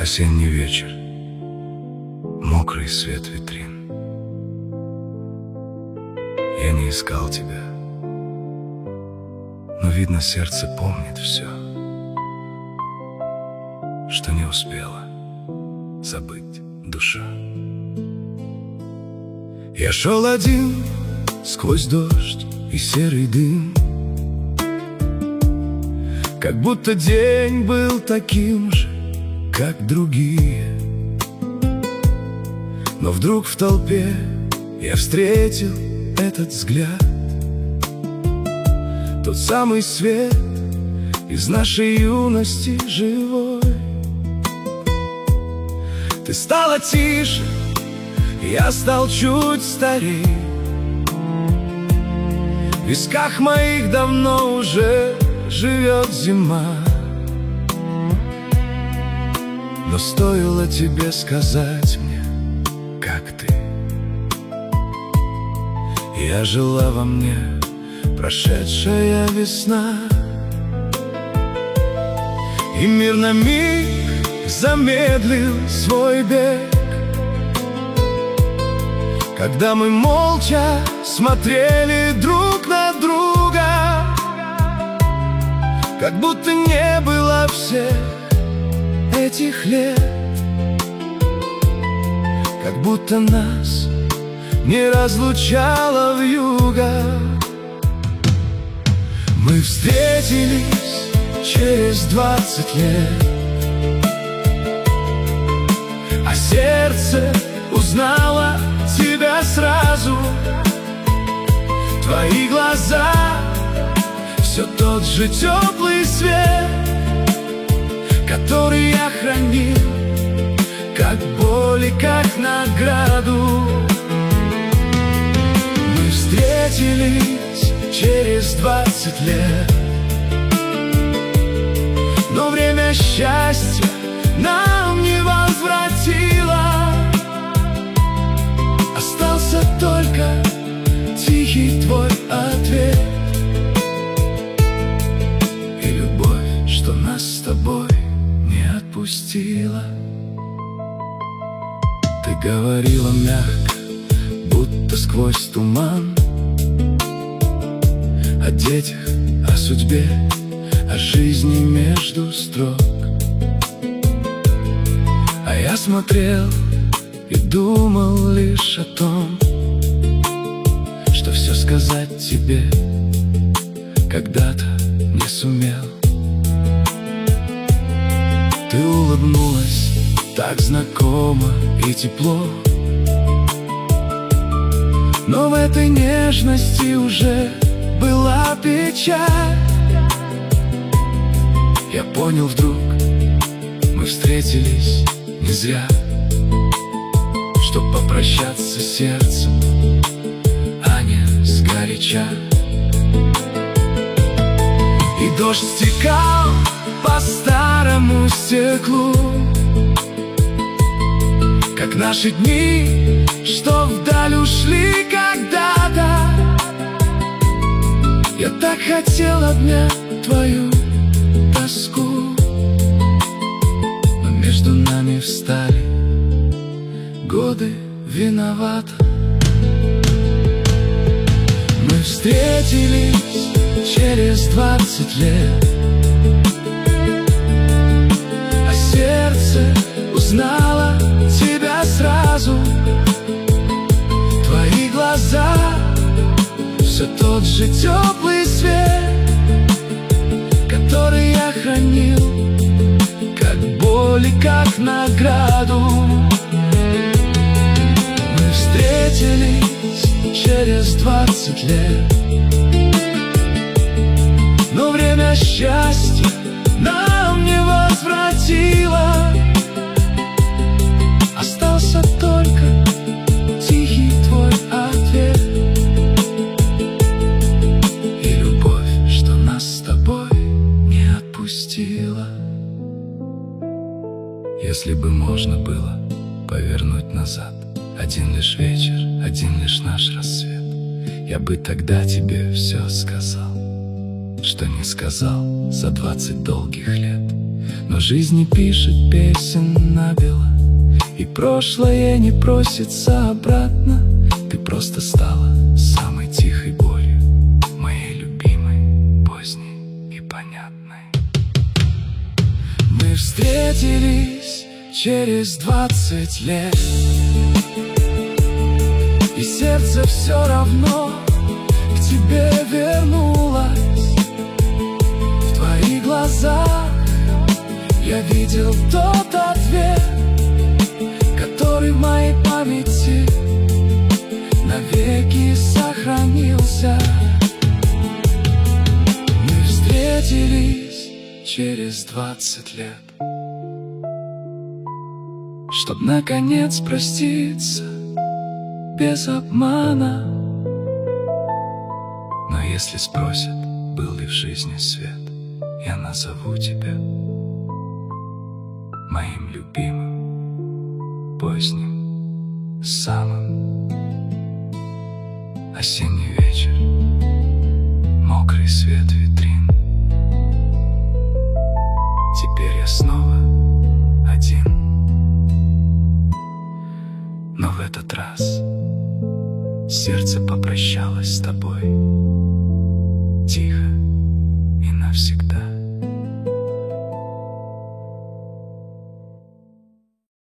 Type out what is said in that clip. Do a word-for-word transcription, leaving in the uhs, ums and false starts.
Осенний вечер, мокрый свет витрин. Я не искал тебя, но, видно, сердце помнит все, что не успела забыть душа. Я шел один сквозь дождь и серый дым, как будто день был таким же, как другие. Но вдруг в толпе я встретил этот взгляд, тот самый свет из нашей юности живой. Ты стала тише, я стал чуть старей. В висках моих давно уже живет зима. Но стоило тебе сказать мне, как ты, я жила во мне прошедшая весна. И мир на миг замедлил свой бег, когда мы молча смотрели друг на друга, как будто не было всех этих лет, как будто нас не разлучало вьюга. Мы встретились через двадцать лет, а сердце узнало тебя сразу. Твои глаза — все тот же теплый свет, который я хранил, как боль и как награду. Мы встретились через двадцать лет, но время счастья нам не возвратило. Остался только тихий твой ответ и любовь, что нас с тобой не отпустила. Ты говорила мягко, будто сквозь туман, о детях, о судьбе, о жизни между строк. А я смотрел и думал лишь о том, что все сказать тебе когда-то не сумел. Ты улыбнулась так знакомо и тепло, но в этой нежности уже была печаль. Я понял вдруг, мы встретились не зря, чтоб попрощаться сердцем, а не сгоряча. И дождь стекал по старому стеклу, как наши дни, что вдаль ушли когда-то. Я так хотел обнять твою тоску, но между нами встали годы виновата. Мы встретились через двадцать лет, а сердце узнало тебя сразу. Твои глаза — все тот же теплый свет, который я хранил, как боль и как награду. Мы встретились через двадцать лет, но время счастья нам не возвратило. Остался только тихий твой ответ и любовь, что нас с тобой не отпустила. Если бы можно было повернуть назад один лишь вечер, один лишь наш рассвет, я бы тогда тебе все сказал, что не сказал за двадцать долгих лет. Но жизнь не пишет песен набело, и прошлое не просится обратно. Ты просто стала самой тихой болью, моей любимой, поздней и понятной. Мы встретились через двадцать лет, и сердце все равно к тебе вернулось. В твоих глазах я видел тот ответ, который в моей памяти навеки сохранился. Мы встретились через двадцать лет, чтоб наконец проститься без обмана. Но если спросят, был ли в жизни свет, я назову тебя моим любимым, поздним, самым. Осенний вечер, мокрый свет витрин. Теперь я снова один, но в этот раз сердце попрощалось с тобой тихо и навсегда.